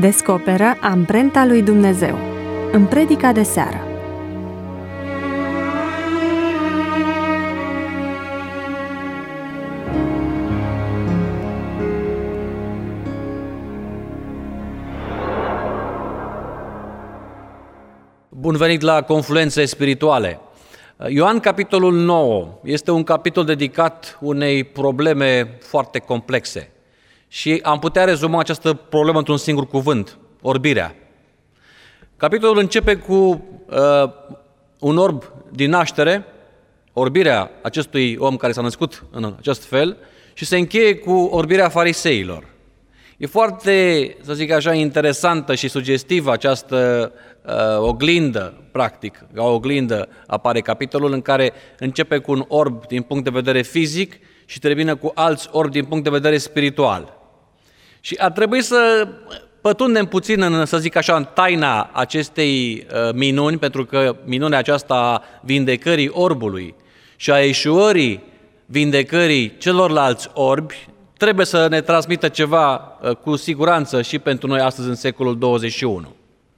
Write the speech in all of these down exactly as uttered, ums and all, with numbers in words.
Descoperă amprenta lui Dumnezeu în predica de seară. Bun venit la Confluențe Spirituale. Ioan, capitolul nouă, este un capitol dedicat unei probleme foarte complexe. Și am putea rezuma această problemă într-un singur cuvânt, orbirea. Capitolul începe cu uh, un orb din naștere, orbirea acestui om care s-a născut în acest fel, și se încheie cu orbirea fariseilor. E foarte, să zic așa, interesantă și sugestivă această uh, oglindă, practic, ca o oglindă apare capitolul în care începe cu un orb din punct de vedere fizic și termină cu alți orbi din punct de vedere spiritual. Și ar trebui să pătundem puțin, în, să zic așa, în taina acestei uh, minuni, pentru că minunea aceasta a vindecării orbului și a eșuării vindecării celorlalți orbi trebuie să ne transmită ceva uh, cu siguranță și pentru noi astăzi în secolul douăzeci și unu.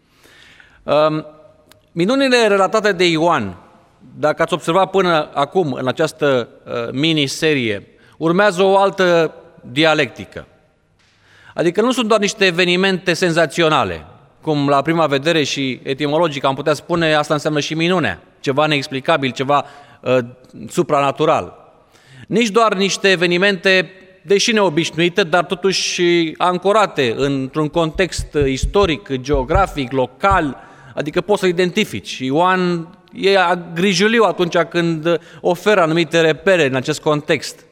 Uh, minunile relatate de Ioan, dacă ați observat până acum în această uh, miniserie, urmează o altă dialectică. Adică nu sunt doar niște evenimente senzaționale, cum la prima vedere și etimologic am putea spune, asta înseamnă și minunea, ceva neexplicabil, ceva uh, supranatural. Nici doar niște evenimente, deși neobișnuite, dar totuși ancorate într-un context istoric, geografic, local, adică poți să identifici. Ioan e grijuliu atunci când oferă anumite repere în acest context.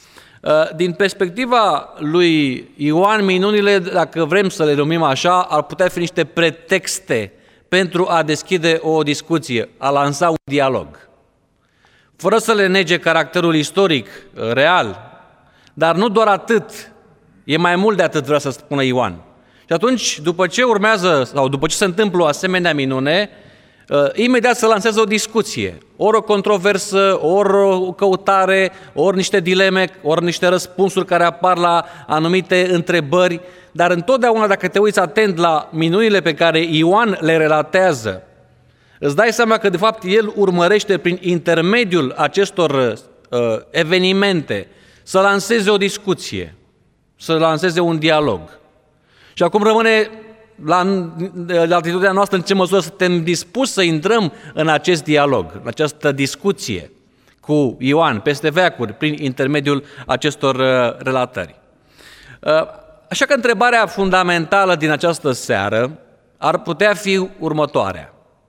Din perspectiva lui Ioan, minunile, dacă vrem să le numim așa, ar putea fi niște pretexte pentru a deschide o discuție, a lansa un dialog. Fără să le nege caracterul istoric, real, dar nu doar atât, e mai mult de atât, vrea să spună Ioan. Și atunci, după ce urmează, sau după ce se întâmplă o asemenea minune, imediat se lansează o discuție, ori o controversă, ori o căutare, ori niște dileme, ori niște răspunsuri care apar la anumite întrebări, dar întotdeauna, dacă te uiți atent la minunile pe care Ioan le relatează, îți dai seama că de fapt el urmărește prin intermediul acestor uh, evenimente să lanseze o discuție, să lanseze un dialog. Și acum rămâne la, la atitudinea noastră în ce măsură suntem dispuși să intrăm în acest dialog, în această discuție cu Ioan peste veacuri, prin intermediul acestor uh, relatări. Uh, așa că întrebarea fundamentală din această seară ar putea fi următoarea.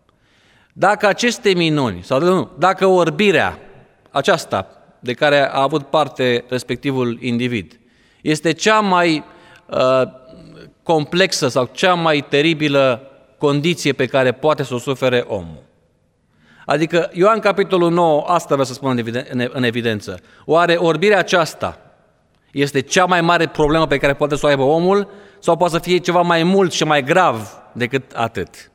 Dacă aceste minuni, sau nu, dacă orbirea aceasta de care a avut parte respectivul individ este cea mai uh, complexă sau cea mai teribilă condiție pe care poate să o sufere omul. Adică Ioan capitolul nouă, asta vreau să spun în evidență. Oare orbirea aceasta este cea mai mare problemă pe care poate să o aibă omul sau poate să fie ceva mai mult și mai grav decât atât?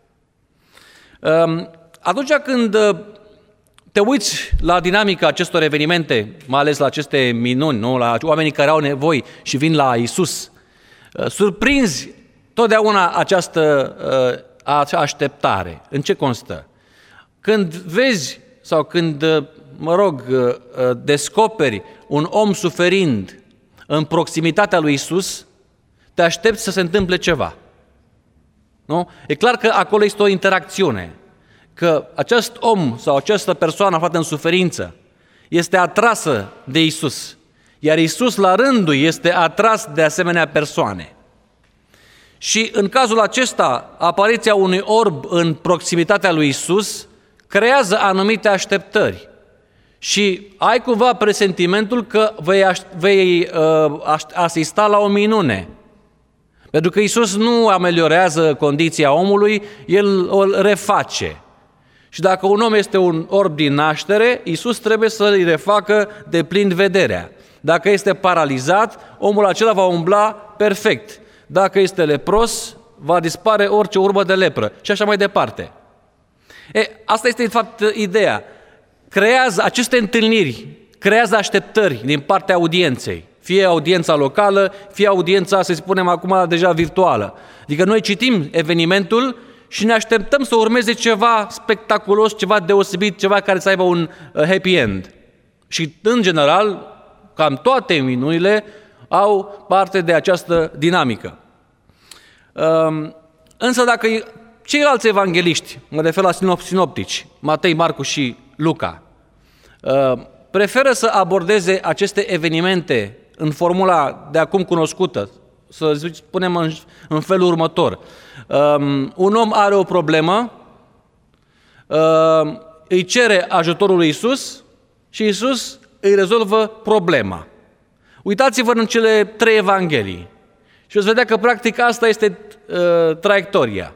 Atunci când te uiți la dinamica acestor evenimente, mai ales la aceste minuni, nu? La oamenii care au nevoi și vin la Iisus, surprinzi totdeauna această așteptare. În ce constă? Când vezi sau când, mă rog, descoperi un om suferind în proximitatea lui Iisus, te aștepți să se întâmple ceva. Nu? E clar că acolo este o interacțiune, că acest om sau această persoană aflată în suferință este atrasă de Iisus, iar Iisus la rândul este atras de asemenea persoane. Și în cazul acesta, apariția unui orb în proximitatea lui Iisus creează anumite așteptări. Și ai cumva presentimentul că vei, vei uh, asista la o minune. Pentru că Iisus nu ameliorează condiția omului, El o reface. Și dacă un om este un orb din naștere, Iisus trebuie să îi refacă de plin vederea. Dacă este paralizat, omul acela va umbla perfect. Dacă este lepros, va dispare orice urmă de lepră și așa mai departe. E, asta este, de fapt, ideea. Creează aceste întâlniri, creează așteptări din partea audienței. Fie audiența locală, fie audiența, să spunem acum, deja virtuală. Adică noi citim evenimentul și ne așteptăm să urmeze ceva spectaculos, ceva deosebit, ceva care să aibă un happy end. Și, în general, cam toate minunile au parte de această dinamică. Însă dacă ceilalți evangeliști, mă refer la sinoptici, Matei, Marcu și Luca, preferă să abordeze aceste evenimente în formula de acum cunoscută, să spunem în, în felul următor. Um, un om are o problemă, um, îi cere ajutorul lui Iisus și Iisus îi rezolvă problema. Uitați-vă în cele trei evanghelii și veți vedea că practic asta este uh, traiectoria.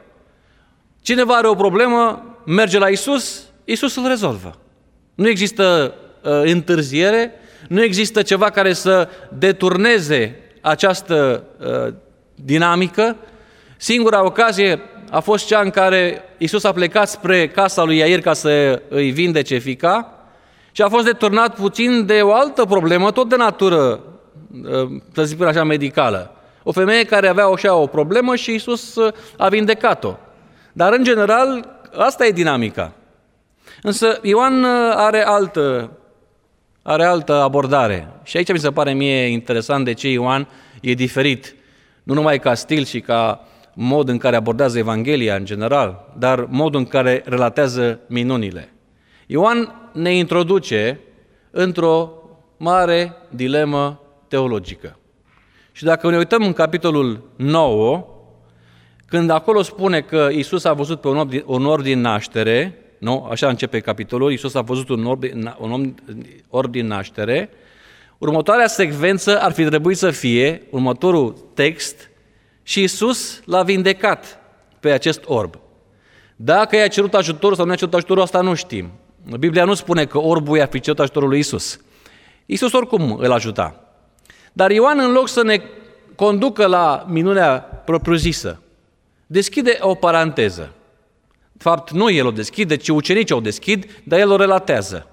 Cineva are o problemă, merge la Iisus, Iisus îl rezolvă. Nu există uh, întârziere, nu există ceva care să deturneze această uh, dinamică. Singura ocazie a fost cea în care Iisus a plecat spre casa lui Iair ca să îi vindece fiica și a fost deturnat puțin de o altă problemă, tot de natură, uh, să zicem așa, medicală. O femeie care avea așa o problemă și Iisus a vindecat-o. Dar, în general, asta e dinamica. Însă Ioan are altă, are altă abordare. Și aici mi se pare mie interesant de ce Ioan e diferit, nu numai ca stil și ca mod în care abordează Evanghelia în general, dar modul în care relatează minunile. Ioan ne introduce într-o mare dilemă teologică. Și dacă ne uităm în capitolul nouă, când acolo spune că Iisus a văzut pe un om, un orb din naștere, nu? Așa începe capitolul, Iisus a văzut un orb, un om, orb din naștere, următoarea secvență ar fi trebuit să fie următorul text și Iisus l-a vindecat pe acest orb. Dacă i-a cerut ajutorul sau nu i-a cerut ajutorul, asta nu știm. Biblia nu spune că orbul i-a fi cerut ajutorul lui Iisus. Iisus oricum îl ajuta. Dar Ioan, în loc să ne conducă la minunea propriu-zisă, deschide o paranteză. De fapt, nu el o deschide, ci ucenicii o deschid, dar el o relatează.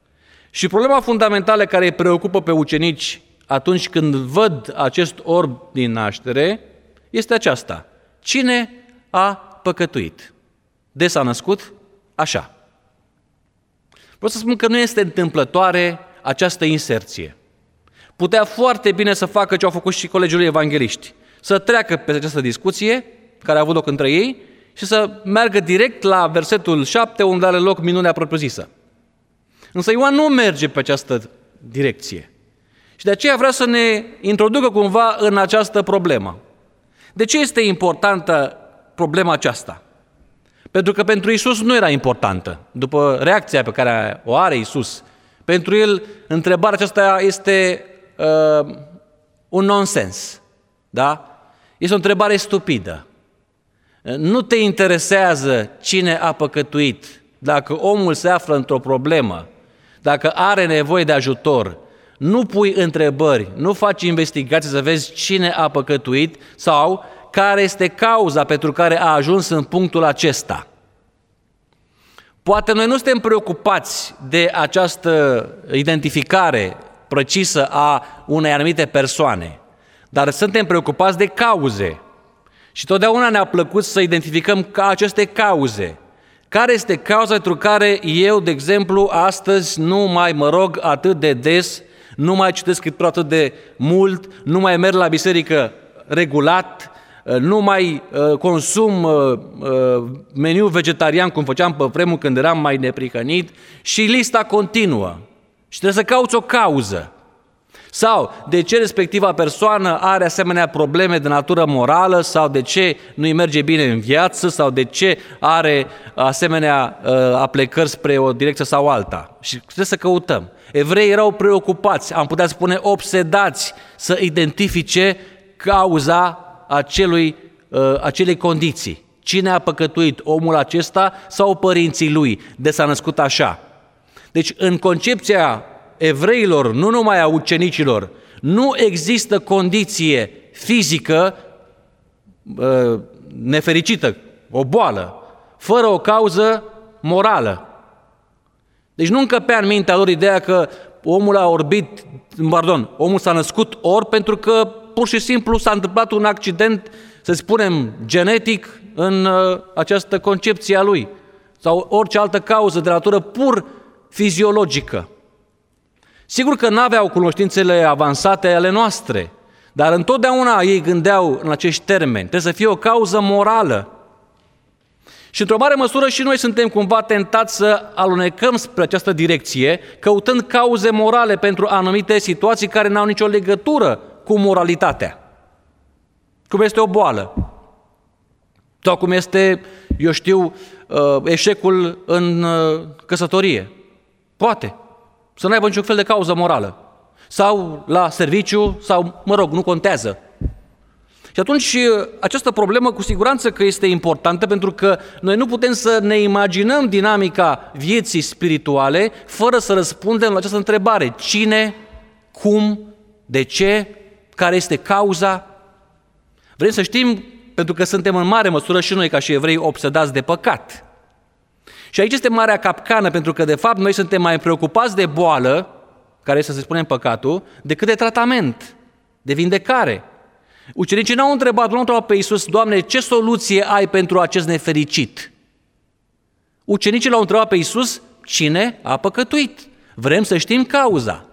Și problema fundamentală care îi preocupă pe ucenici atunci când văd acest orb din naștere este aceasta. Cine a păcătuit? De s-a născut? Așa. Vreau să spun că nu este întâmplătoare această inserție. Putea foarte bine să facă ce au făcut și colegii lui evangeliști, să treacă pe această discuție care a avut loc între ei și să meargă direct la versetul șapte, unde are loc minunea propriu-zisă. Însă Ioan nu merge pe această direcție. Și de aceea vrea să ne introducă cumva în această problemă. De ce este importantă problema aceasta? Pentru că pentru Iisus nu era importantă. După reacția pe care o are Iisus, pentru el întrebarea aceasta este uh, un nonsens. Da? Este o întrebare stupidă. Nu te interesează cine a păcătuit. Dacă omul se află într-o problemă, dacă are nevoie de ajutor, nu pui întrebări, nu faci investigații să vezi cine a păcătuit sau care este cauza pentru care a ajuns în punctul acesta. Poate noi nu suntem preocupați de această identificare precisă a unei anumite persoane, dar suntem preocupați de cauze. Și totdeauna ne-a plăcut să identificăm ca aceste cauze. Care este cauza pentru care eu, de exemplu, astăzi nu mai mă rog atât de des, nu mai citesc Scriptura atât de mult, nu mai merg la biserică regulat, nu mai consum meniu vegetarian cum făceam pe vremuri când eram mai neprihănit și lista continuă. Și trebuie să cauți o cauză. Sau de ce respectiva persoană are asemenea probleme de natură morală sau de ce nu-i merge bine în viață sau de ce are asemenea uh, aplecări spre o direcție sau alta. Și trebuie să căutăm. Evreii erau preocupați, am putea spune obsedați, să identifice cauza acelui, uh, acelei condiții. Cine a păcătuit, omul acesta sau părinții lui, de s-a născut așa. Deci în concepția evreilor, nu numai a ucenicilor, nu există condiție fizică uh, nefericită, o boală, fără o cauză morală. Deci nu încăpea în mintea lor ideea că omul a orbit, pardon, omul s-a născut orb pentru că pur și simplu s-a întâmplat un accident, să spunem, genetic în uh, această concepție a lui sau orice altă cauză de natură pur fiziologică. Sigur că n-aveau cunoștințele avansate ale noastre, dar întotdeauna ei gândeau în acești termeni. Trebuie să fie o cauză morală. Și într-o mare măsură și noi suntem cumva tentați să alunecăm spre această direcție, căutând cauze morale pentru anumite situații care n-au nicio legătură cu moralitatea. Cum este o boală, sau cum este, eu știu, eșecul în căsătorie. Poate să nu aibă niciun fel de cauză morală. Sau la serviciu, sau, mă rog, nu contează. Și atunci această problemă cu siguranță că este importantă, pentru că noi nu putem să ne imaginăm dinamica vieții spirituale fără să răspundem la această întrebare. Cine, cum, de ce, care este cauza? Vrem să știm, pentru că suntem în mare măsură și noi ca și evrei obsedați de păcat. Și aici este marea capcană, pentru că de fapt noi suntem mai preocupați de boală, care este să se spunem păcatul, decât de tratament, de vindecare. Ucenicii n-au întrebat, nu au întrebat pe Iisus, Doamne, ce soluție ai pentru acest nefericit? Ucenicii l-au întrebat pe Iisus, cine a păcătuit? Vrem să știm cauza.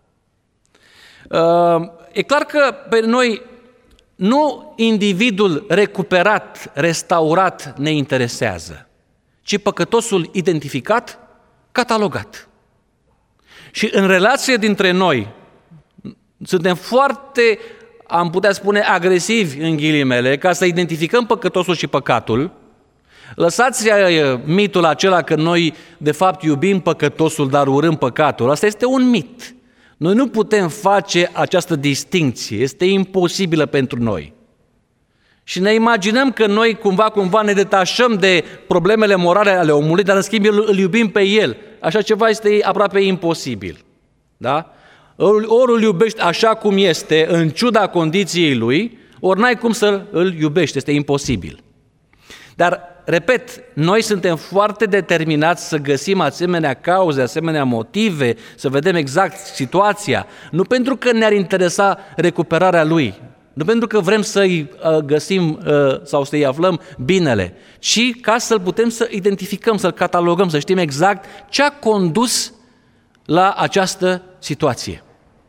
E clar că pe noi nu individul recuperat, restaurat ne interesează, ci păcătosul identificat, catalogat. Și în relație dintre noi suntem foarte, am putea spune, agresivi în ghilimele, ca să identificăm păcătosul și păcatul. Lăsați mitul acela că noi de fapt iubim păcătosul, dar urâm păcatul. Asta este un mit. Noi nu putem face această distincție, este imposibilă pentru noi. Și ne imaginăm că noi cumva, cumva ne detașăm de problemele morale ale omului, dar în schimb îl iubim pe el. Așa ceva este aproape imposibil. Da? Ori îl iubești așa cum este, în ciuda condiției lui, ori n-ai cum să îl iubești, este imposibil. Dar, repet, noi suntem foarte determinați să găsim asemenea cauze, asemenea motive, să vedem exact situația, nu pentru că ne-ar interesa recuperarea lui, nu pentru că vrem să-i găsim sau să-i aflăm binele, ci ca să-l putem să identificăm, să-l catalogăm, să știm exact ce a condus la această situație.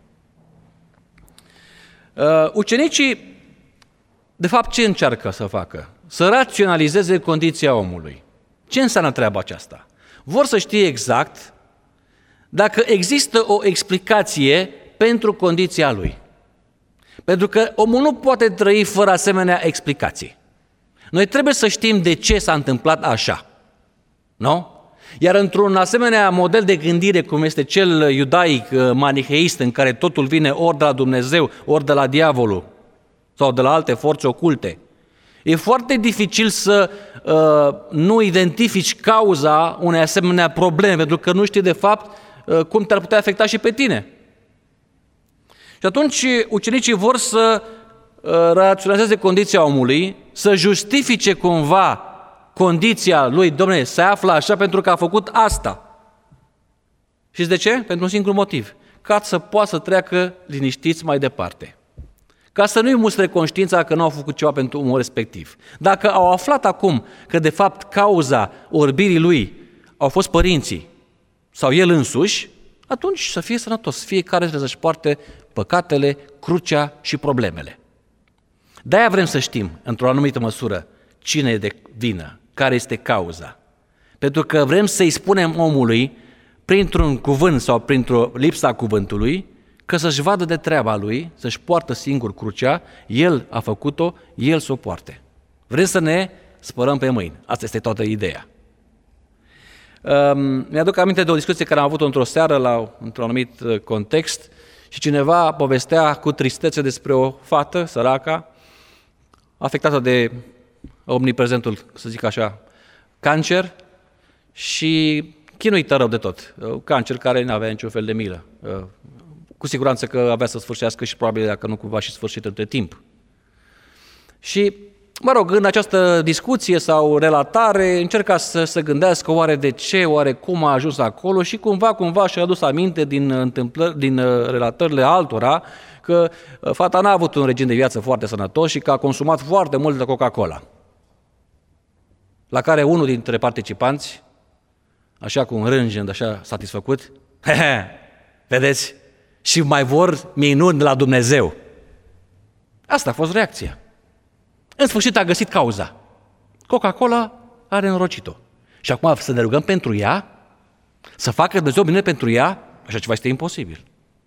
Ucenicii, de fapt, ce încearcă să facă? Să raționalizeze condiția omului. Ce înseamnă treaba aceasta? Vor să știe exact dacă există o explicație pentru condiția lui. Pentru că omul nu poate trăi fără asemenea explicații. Noi trebuie să știm de ce s-a întâmplat așa. Nu? Iar într-un asemenea model de gândire, cum este cel iudaic, maniheist, în care totul vine ori de la Dumnezeu, ori de la diavolul, sau de la alte forțe oculte, e foarte dificil să uh, nu identifici cauza unei asemenea probleme, pentru că nu știi de fapt uh, cum te-ar putea afecta și pe tine. Și atunci ucenicii vor să uh, raționalizeze condiția omului, să justifice cumva condiția lui, dom'le, se află așa pentru că a făcut asta. Știți de ce? Pentru un singur motiv. Ca să poată să treacă liniștiți mai departe. Ca să nu-i mustre conștiința că nu au făcut ceva pentru omul respectiv. Dacă au aflat acum că de fapt cauza orbirii lui au fost părinții sau el însuși, atunci să fie sănătos, fiecare trebuie să-și poarte păcatele, crucea și problemele. De-aia vrem să știm, într-o anumită măsură, cine e de vină, care este cauza. Pentru că vrem să-i spunem omului, printr-un cuvânt sau printr-o lipsa cuvântului, că să-și vadă de treaba lui, să-și poartă singur crucea, el a făcut-o, el să o poarte. Vrem să ne spărăm pe mâini. Asta este toată ideea. Um, mi-aduc aminte de o discuție care am avut-o într-o seară, la, într-un anumit context, și cineva povestea cu tristețe despre o fată săracă, afectată de omniprezentul, să zic așa, cancer și chinuită rău de tot. Cancer care nu avea niciun fel de milă. Cu siguranță că avea să sfârșească și probabil dacă nu cumva și sfârșit între timp. Și mă rog, în această discuție sau relatare încerca să se gândească oare de ce, oare cum a ajuns acolo și cumva, cumva și-a adus aminte din, întâmplări, din relatările altora că fata n-a avut un regim de viață foarte sănătos și că a consumat foarte mult de Coca-Cola. La care unul dintre participanți, așa cum rânjând, așa satisfăcut, he-he, vedeți, și mai vor minuni de la Dumnezeu. Asta a fost reacția. În sfârșit a găsit cauza. Coca-Cola are înrocit-o. Și acum să ne rugăm pentru ea, să facă Dumnezeu bine pentru ea, așa ceva este imposibil.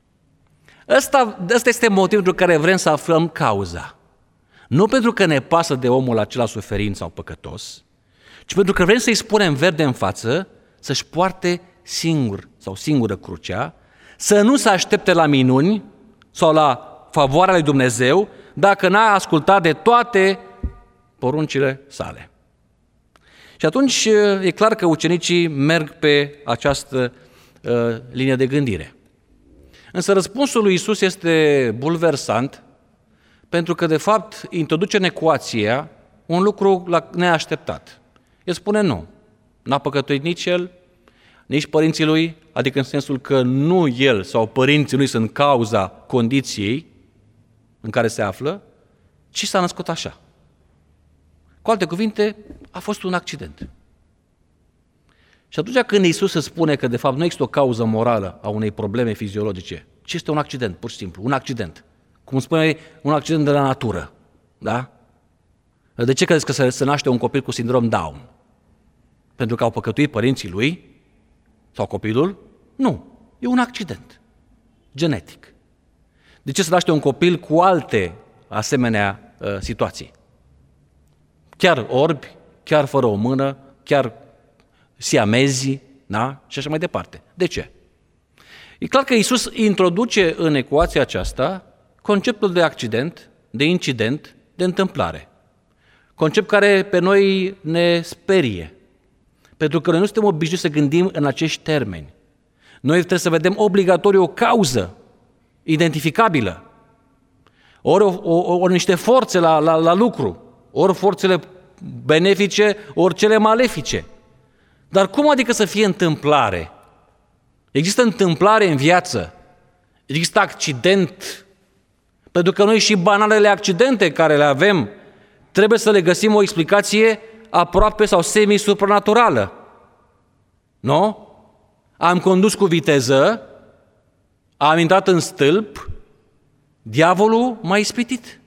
Ăsta, ăsta este motivul pentru care vrem să aflăm cauza. Nu pentru că ne pasă de omul acela suferint sau păcătos, ci pentru că vrem să-i spunem verde în față să-și poarte singur sau singură crucea, să nu se aștepte la minuni sau la favoarea lui Dumnezeu dacă n-a ascultat de toate poruncile sale. Și atunci e clar că ucenicii merg pe această uh, linie de gândire. Însă răspunsul lui Iisus este bulversant, pentru că de fapt introduce în ecuația un lucru neașteptat. El spune nu, n-a păcătuit nici el, nici părinții lui, adică în sensul că nu el sau părinții lui sunt cauza condiției în care se află, ci s-a născut așa. Cu alte cuvinte, a fost un accident. Și atunci când Iisus se spune că de fapt nu există o cauză morală a unei probleme fiziologice, ci este un accident, pur și simplu, un accident. Cum spune, un accident de la natură. Da? De ce credeți că se, se naște un copil cu sindrom Down? Pentru că au păcătuit părinții lui? Sau copilul? Nu. E un accident genetic. De ce se naște un copil cu alte asemenea uh, situații? Chiar orbi, chiar fără o mână, chiar siamezi, da? Și așa mai departe. De ce? E clar că Iisus introduce în ecuația aceasta conceptul de accident, de incident, de întâmplare. Concept care pe noi ne sperie, pentru că noi nu suntem obișnuiți să gândim în acești termeni. Noi trebuie să vedem obligatoriu o cauză identificabilă, ori, o, o, ori niște forțe la, la, la lucru, ori forțele benefice, ori cele malefice. Dar cum adică să fie întâmplare? Există întâmplare în viață, există accident, pentru că noi și banalele accidente care le avem, trebuie să le găsim o explicație aproape sau semi-supranaturală. Nu? Am condus cu viteză, am intrat în stâlp, diavolul m-a ispitit.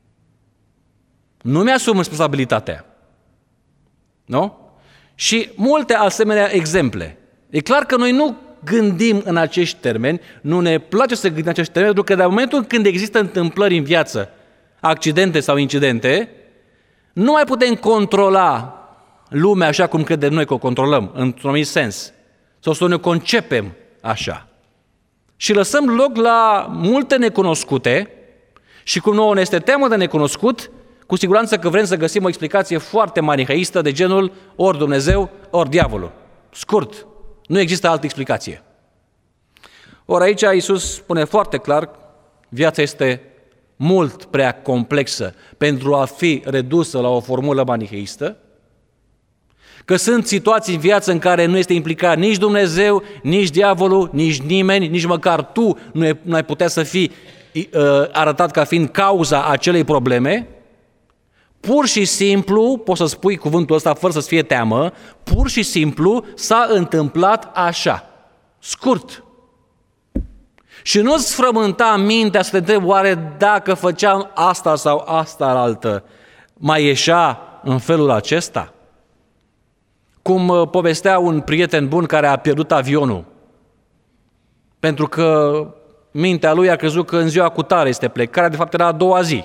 Nu mi-asum responsabilitatea. Nu? Și multe asemenea exemple. E clar că noi nu gândim în acești termeni, nu ne place să gândim în acești termeni, pentru că de momentul când există întâmplări în viață, accidente sau incidente, nu mai putem controla lumea așa cum credem noi că o controlăm, într-un anumit sens, sau să ne concepem așa. Și lăsăm loc la multe necunoscute și cum nouă ne este teamă de necunoscut, cu siguranță că vrem să găsim o explicație foarte maniheistă de genul ori Dumnezeu, ori diavolul. Scurt, nu există altă explicație. Ori aici Iisus spune foarte clar, viața este mult prea complexă pentru a fi redusă la o formulă maniheistă, că sunt situații în viață în care nu este implicat nici Dumnezeu, nici diavolul, nici nimeni, nici măcar tu nu ai putea să fii uh, arătat ca fiind cauza acelei probleme. Pur și simplu, poți să spui cuvântul ăsta fără să-ți fie teamă, pur și simplu s-a întâmplat așa, scurt. Și nu-ți frământa mintea să te întrebi oare dacă făceam asta sau asta altă, mai ieșea în felul acesta? Cum povestea un prieten bun care a pierdut avionul, pentru că mintea lui a crezut că în ziua cutare este plecarea, de fapt era a doua zi.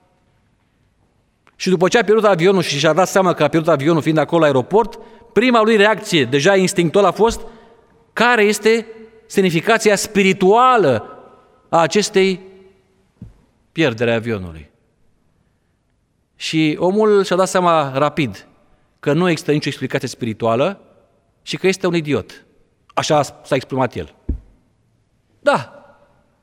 Și după ce a pierdut avionul și și-a dat seama că a pierdut avionul fiind acolo la aeroport, prima lui reacție, deja instinctual, a fost care este semnificația spirituală a acestei pierdere a avionului. Și omul și-a dat seama rapid că nu există nicio explicație spirituală și că este un idiot. Așa s-a exprimat el. Da,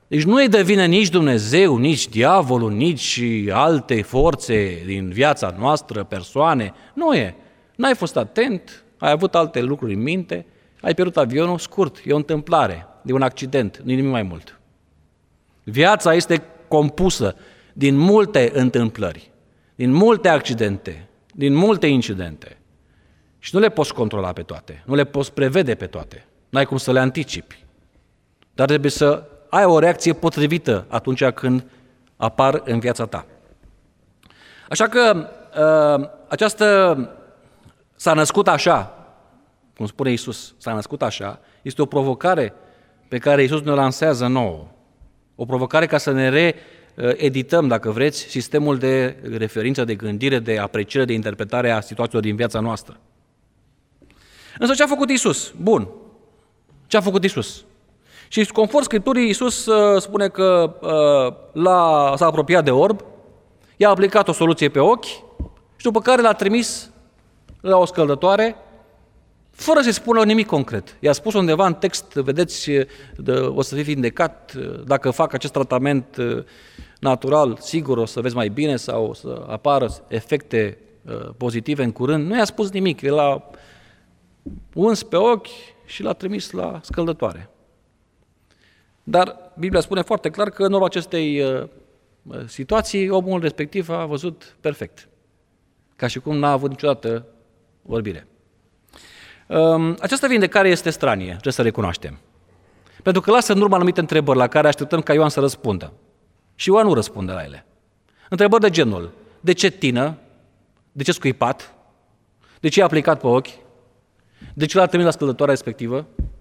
Deci nu e de vină nici Dumnezeu, nici diavolul, nici alte forțe din viața noastră, persoane. Nu e. N-ai fost atent, ai avut alte lucruri în minte, ai pierdut avionul, scurt, e o întâmplare, e un accident, nu nimic mai mult. Viața este compusă din multe întâmplări, din multe accidente, din multe incidente. Și nu le poți controla pe toate, nu le poți prevede pe toate, n-ai cum să le anticipi. Dar trebuie să ai o reacție potrivită atunci când apar în viața ta. Așa că această s-a născut așa, cum spune Iisus, s-a născut așa, este o provocare pe care Iisus ne lansează nouă. O provocare ca să ne reedităm, dacă vreți, sistemul de referință, de gândire, de apreciere, de interpretare a situațiilor din viața noastră. Însă ce a făcut Iisus? Bun. Ce a făcut Iisus? Și conform Scripturii, Iisus uh, spune că uh, l-a, s-a apropiat de orb, i-a aplicat o soluție pe ochi și după care l-a trimis la o scăldătoare, fără să-i spună nimic concret. I-a spus undeva în text, vedeți, de, o să fii vindecat, dacă fac acest tratament natural, sigur o să vezi mai bine sau o să apară efecte uh, pozitive în curând. Nu i-a spus nimic, el l-a uns pe ochi și l-a trimis la scăldătoare. Dar Biblia spune foarte clar că în urma acestei uh, situații, omul respectiv a văzut perfect, ca și cum n-a avut niciodată vorbire. Uh, această vindecare este stranie, trebuie să recunoaștem, pentru că lasă în urmă anumite întrebări la care așteptăm ca Ioan să răspundă. Și Ioan nu răspunde la ele. Întrebări de genul: de ce tină? De ce scuipat? De ce i-a aplicat pe ochi? De ce l-a trimis la scăldătoarea respectivă?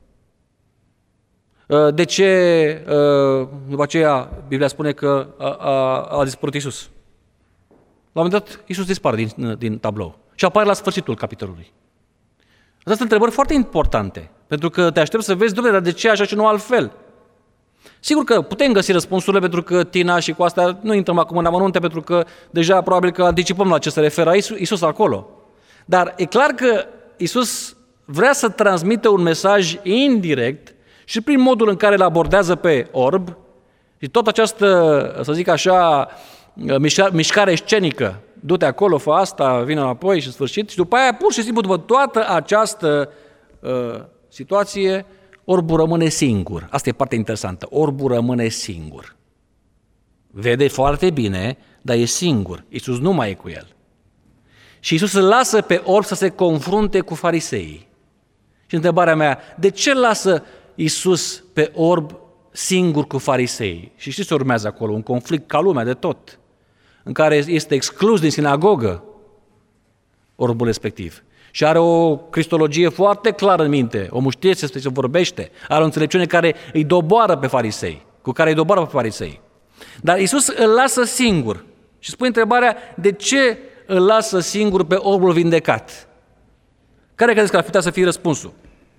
De ce, după aceea, Biblia spune că a, a, a dispărut Iisus? La un moment dat, Iisus dispare din, din tablou și apare la sfârșitul capitolului. Astea sunt întrebări foarte importante, pentru că te aștept să vezi, Dumnezeu, dar de ce așa și nu altfel? Sigur că putem găsi răspunsurile, pentru că Tina și cu asta nu intrăm acum în amănunte, pentru că deja probabil că anticipăm la ce se referă Iisus acolo. Dar e clar că Iisus vrea să transmită un mesaj indirect și prin modul în care îl abordează pe orb și tot această, să zic așa, mișcare scenică, du-te acolo, fă asta, vină înapoi și în sfârșit, și după aia, pur și simplu, după toată această uh, situație, orbul rămâne singur. Asta e partea interesantă. Orbul rămâne singur. Vede foarte bine, dar e singur. Iisus nu mai e cu el. Și Iisus îl lasă pe orb să se confrunte cu fariseii. Și întrebarea mea, de ce lasă Iisus pe orb singur cu fariseii? Și știți ce urmează acolo? Un conflict ca lumea de tot, în care este exclus din sinagogă orbul respectiv. Și are o cristologie foarte clară în minte, o muștie se vorbește, are o înțelepciune care îi doboară pe farisei, cu care îi doboară pe farisei. Dar Iisus îl lasă singur și spune întrebarea, de ce îl lasă singur pe orbul vindecat? Care credeți că ar putea să fie răspunsul?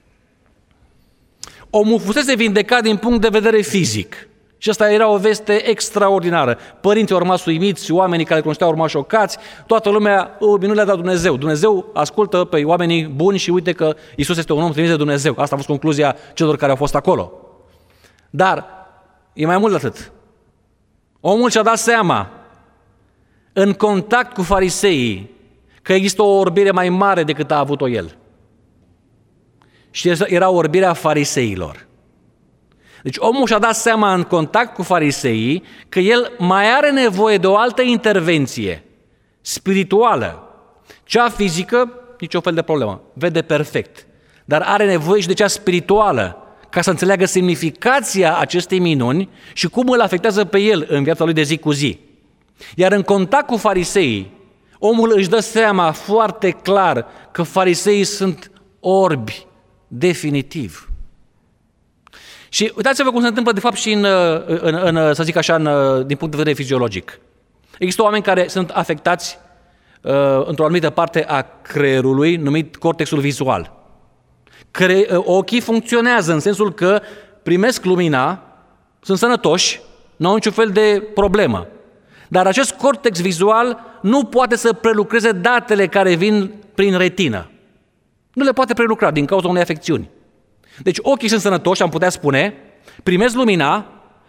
Omul fusese vindecat din punct de vedere fizic. Și asta era o veste extraordinară. Părinții au rămas uimiți, oamenii care cunoșteau au rămas șocați, toată lumea, o minune le-a dat Dumnezeu. Dumnezeu ascultă pe oamenii buni și uite că Iisus este un om trimis de Dumnezeu. Asta a fost concluzia celor care au fost acolo. Dar e mai mult de atât. Omul și-a dat seama, în contact cu fariseii, că există o orbire mai mare decât a avut-o el. Și era orbirea fariseilor. Deci omul și-a dat seama în contact cu fariseii că el mai are nevoie de o altă intervenție spirituală. Cea fizică, nicio fel de problemă, vede perfect. Dar are nevoie și de cea spirituală, ca să înțeleagă semnificația acestei minuni și cum îl afectează pe el în viața lui de zi cu zi. Iar în contact cu fariseii, omul își dă seama foarte clar că fariseii sunt orbi, definitiv. Și uitați-vă cum se întâmplă de fapt și în, în, în să zic așa, în, din punct de vedere fiziologic. Există oameni care sunt afectați uh, într-o anumită parte a creierului, numit cortexul vizual. Cre- ochii funcționează în sensul că primesc lumina, sunt sănătoși, nu au niciun fel de problemă. Dar acest cortex vizual nu poate să prelucreze datele care vin prin retină. Nu le poate prelucra din cauza unei afecțiuni. Deci ochii sunt sănătoși, am putea spune, primesc lumina,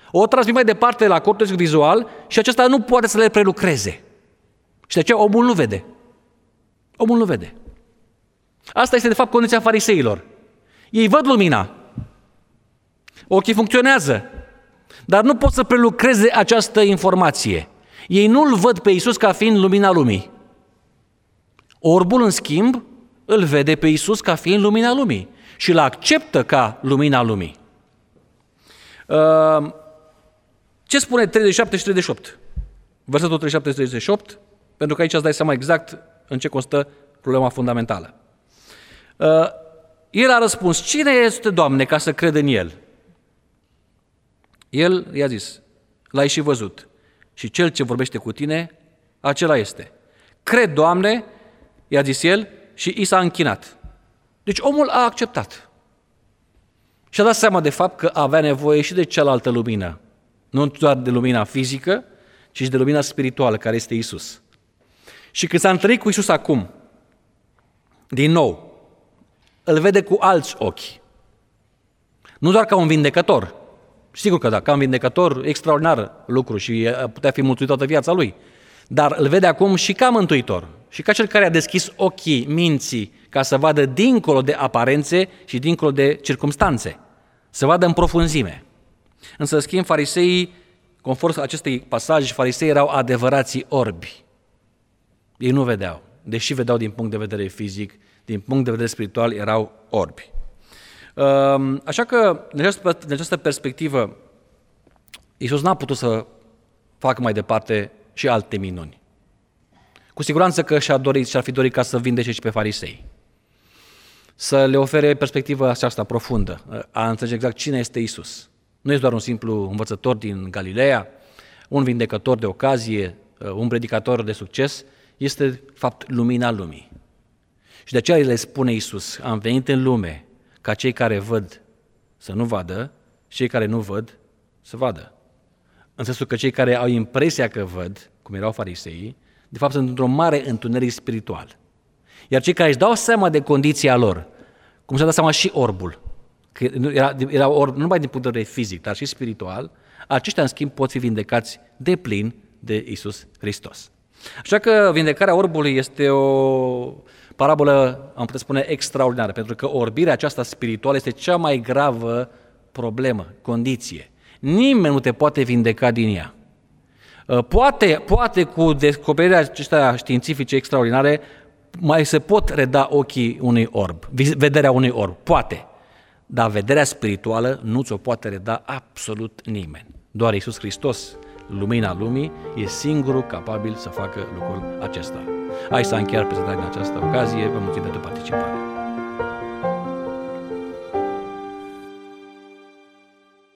O transmit mai departe la cortexul vizual și acesta nu poate să le prelucreze. Și de aceea omul nu vede. Omul nu vede. Asta este de fapt condiția fariseilor. Ei văd lumina. Ochii funcționează, dar nu pot să prelucreze această informație. Ei nu-L văd pe Iisus ca fiind lumina lumii. Orbul, în schimb, îl vede pe Iisus ca fiind lumina lumii și îl acceptă ca lumina lumii. Ce spune treizeci și șapte și treizeci și opt? Versetul treizeci și șapte și treizeci și opt, pentru că aici îți dai seama exact în ce constă problema fundamentală. El a răspuns, cine este, Doamne, ca să cred în El? El i-a zis, l-ai și văzut și cel ce vorbește cu tine, acela este. Cred, Doamne, i-a zis el și i s-a închinat. Deci omul a acceptat. Și a dat seama de fapt că avea nevoie și de cealaltă lumină. Nu doar de lumina fizică, ci și de lumina spirituală, care este Iisus. Și când s-a întâlnit cu Iisus acum, din nou, îl vede cu alți ochi. Nu doar ca un vindecător. Sigur că da, ca un vindecător, extraordinar lucru și putea fi mulțumit toată viața lui. Dar îl vede acum și ca mântuitor. Și ca cel care a deschis ochii minții ca să vadă dincolo de aparențe și dincolo de circumstanțe. Să vadă în profunzime. Însă, în schimb, fariseii, conform acestui pasaj, fariseii erau adevărații orbi. Ei nu vedeau. Deși vedeau din punct de vedere fizic, din punct de vedere spiritual, erau orbi. Așa că, din această, din această perspectivă, Iisus n-a putut să facă mai departe și alte minuni. Cu siguranță că și-a dorit, și-ar fi dorit ca să vindece și pe farisei. Să le ofere perspectiva aceasta profundă, a înțelege exact cine este Iisus. Nu este doar un simplu învățător din Galileea, un vindecător de ocazie, un predicator de succes, este, de fapt, lumina lumii. Și de aceea le spune Iisus, am venit în lume ca cei care văd să nu vadă și cei care nu văd să vadă. În sensul că cei care au impresia că văd, cum erau fariseii, de fapt sunt într-o mare întuneric spiritual. Iar cei care își dau seama de condiția lor, cum și-a dat seama și orbul, că era, era orb nu numai din punct de vedere fizic, dar și spiritual, aceștia, în schimb, pot fi vindecați de plin de Iisus Hristos. Așa că vindecarea orbului este o parabolă, am putea spune, extraordinară, pentru că orbirea aceasta spirituală este cea mai gravă problemă, condiție. Nimeni nu te poate vindeca din ea. Poate, poate cu descoperirea acestea științifice extraordinare mai se pot reda ochii unui orb, vederea unui orb, poate. Dar vederea spirituală nu ți-o poate reda absolut nimeni. Doar Iisus Hristos, lumina lumii, e singurul capabil să facă lucrul acesta. Aici s-a încheiat prezentarea în această ocazie. Vă mulțumim pentru participare.